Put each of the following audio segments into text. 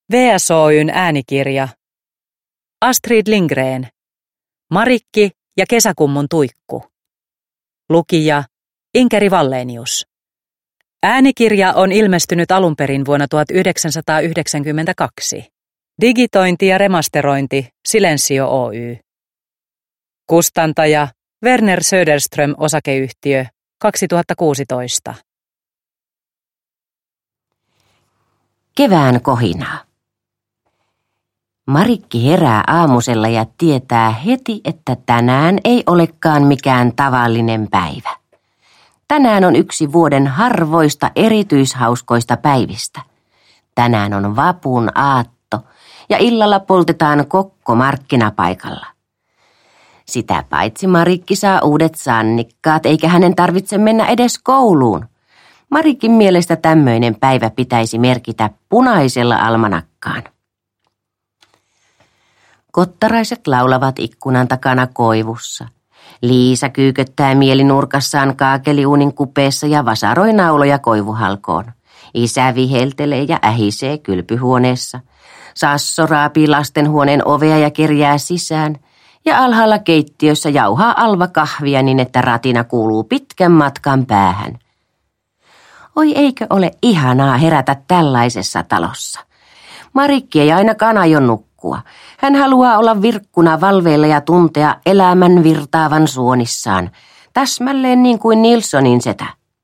VSOY:n äänikirja. Astrid Lindgren. Marikki ja kesäkummun tuikku. Lukija Inkeri Wallenius. Äänikirja on ilmestynyt alun perin vuonna 1992. Digitointi ja remasterointi Silensio Oy. Kustantaja Werner Söderström Osakeyhtiö 2016. Kevään kohinaa. Marikki herää aamusella ja tietää heti, että tänään ei olekaan mikään tavallinen päivä. Tänään on yksi vuoden harvoista erityishauskoista päivistä. Tänään on vapun aatto ja illalla poltetaan kokko markkinapaikalla. Sitä paitsi Marikki saa uudet sannikkaat, eikä hänen tarvitse mennä edes kouluun. Marikin mielestä tämmöinen päivä pitäisi merkitä punaisella almanakkaan. Kottaraiset laulavat ikkunan takana koivussa. Liisa kyyköttää mielinurkassaan kaakeliuunin kupeessa ja vasaroi nauloja koivuhalkoon. Isä viheltelee ja ähisee kylpyhuoneessa. Sasso raapii lastenhuoneen ovea ja kerjää sisään. Ja alhaalla keittiössä jauhaa Alva kahvia niin, että ratina kuuluu pitkän matkan päähän. Oi eikö ole ihanaa herätä tällaisessa talossa. Marikki ei ainakaan aio nukkua. Hän haluaa olla virkkuna valveilla ja tuntea elämän virtaavan suonissaan. Täsmälleen niin kuin Nilssonin setä.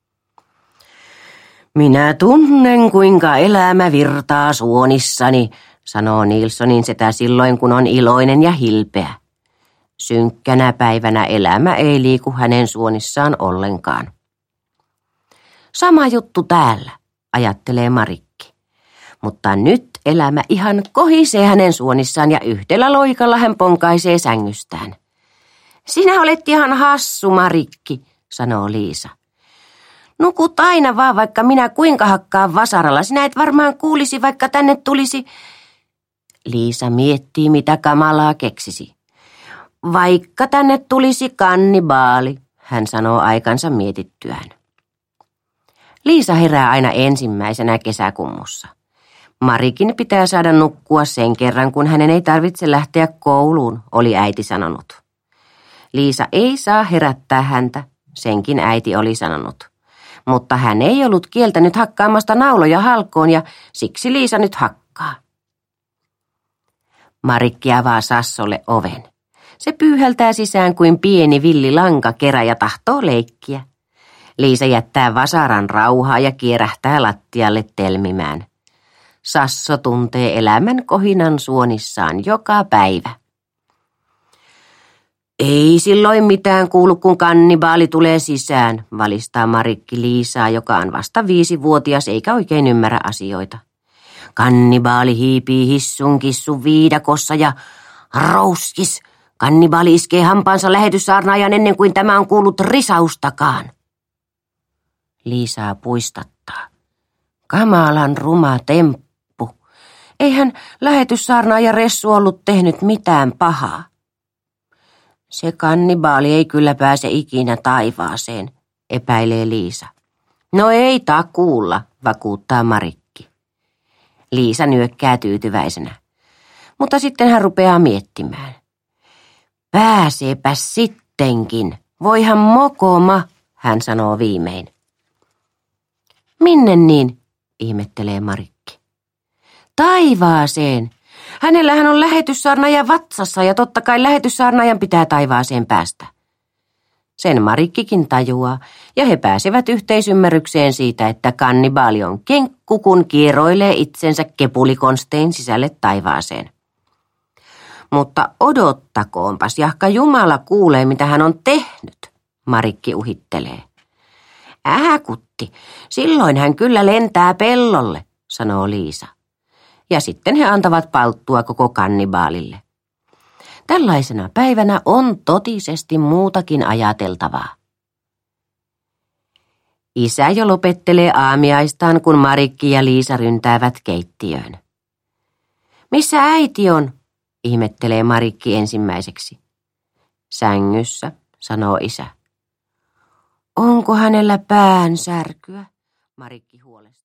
Minä tunnen kuinka elämä virtaa suonissani, sanoo Nilssonin setä silloin kun on iloinen ja hilpeä. Synkkänä päivänä elämä ei liiku hänen suonissaan ollenkaan. Sama juttu täällä, ajattelee Marikki. Mutta nyt elämä ihan kohisee hänen suonissaan ja yhdellä loikalla hän ponkaisee sängystään. Sinä olet ihan hassu, Marikki, sanoo Liisa. Nukut aina vaan, vaikka minä kuinka hakkaan vasaralla. Sinä et varmaan kuulisi, vaikka tänne tulisi. Liisa miettii, mitä kamalaa keksisi. Vaikka tänne tulisi kannibaali, hän sanoo aikansa mietittyään. Liisa herää aina ensimmäisenä kesäkummussa. Marikin pitää saada nukkua sen kerran, kun hänen ei tarvitse lähteä kouluun, oli äiti sanonut. Liisa ei saa herättää häntä, senkin äiti oli sanonut. Mutta hän ei ollut kieltänyt hakkaamasta nauloja halkoon ja siksi Liisa nyt hakkaa. Marikki avaa Sassolle oven. Se pyyhältää sisään kuin pieni villi lankakerä ja tahtoo leikkiä. Liisa jättää vasaran rauhaa ja kierähtää lattialle telmimään. Sasso tuntee elämän kohinan suonissaan joka päivä. Ei silloin mitään kuulu, kun kannibaali tulee sisään, valistaa Marikki Liisaa, joka on vasta 5-vuotias eikä oikein ymmärrä asioita. Kannibaali hiipii hissun kissun viidakossa ja rouskis. Kannibaali iskee hampaansa lähetyssaarnaajan ennen kuin tämä on kuullut risaustakaan. Liisaa puistattaa. Kamalan ruma temppu. Eihän lähetyssaarnaaja Ressu ollut tehnyt mitään pahaa. Se kannibaali ei kyllä pääse ikinä taivaaseen, epäilee Liisa. No ei takuulla, vakuuttaa Marikki. Liisa nyökkää tyytyväisenä. Mutta sitten hän rupeaa miettimään. Pääseepä sittenkin. Voihan mokoma, hän sanoo viimein. Minne niin, ihmettelee Marikki. Taivaaseen. Hänellähän on lähetyssaarnaaja vatsassa ja totta kai lähetyssaarnaajan pitää taivaaseen päästä. Sen Marikkikin tajuaa ja he pääsevät yhteisymmärrykseen siitä, että kannibaali on kenkku, kun kieroilee itsensä kepulikonstein sisälle taivaaseen. Mutta odottakoonpas, jahka Jumala kuulee, mitä hän on tehnyt, Marikki uhittelee. Kutti, silloin hän kyllä lentää pellolle, sanoo Liisa. Ja sitten he antavat palttua koko kannibaalille. Tällaisena päivänä on totisesti muutakin ajateltavaa. Isä jo lopettelee aamiaistaan, kun Marikki ja Liisa ryntäävät keittiöön. Missä äiti on? Ihmettelee Marikki ensimmäiseksi. Sängyssä, sanoo isä. Onko hänellä päänsärkyä? Marikki huolestuu.